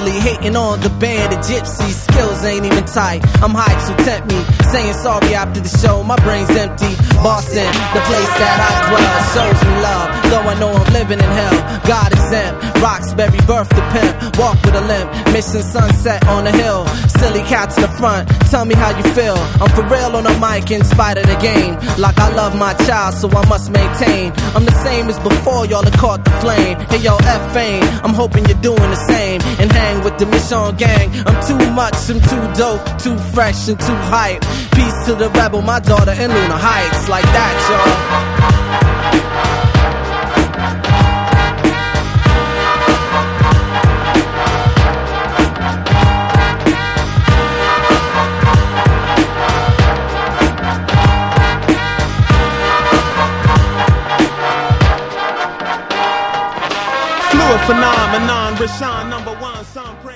Constantly hating on the band of gypsies. Skills ain't even tight. I'm hyped, so tempt me. Saying sorry after the show, my brain's empty. Boston, the place that I dwell, shows me love, though I know I'm living in hell. God exempt, Roxbury birth the pimp. Walk with a limp, mission sunset on the hill. Silly cats in the front, tell me how you feel. I'm for real on the mic in spite of the game. Like I love my child, so I must maintain. I'm the same as before, y'all have caught the flame. Hey yo, F fame, I'm hoping you're doing the same. And hang with the Mission gang. I'm too much, I'm too dope, too fresh and too hype. Peace to the rebel, my daughter in Luna Heights. Like that, y'all. Phenomenon, Rashawn #1, some pray.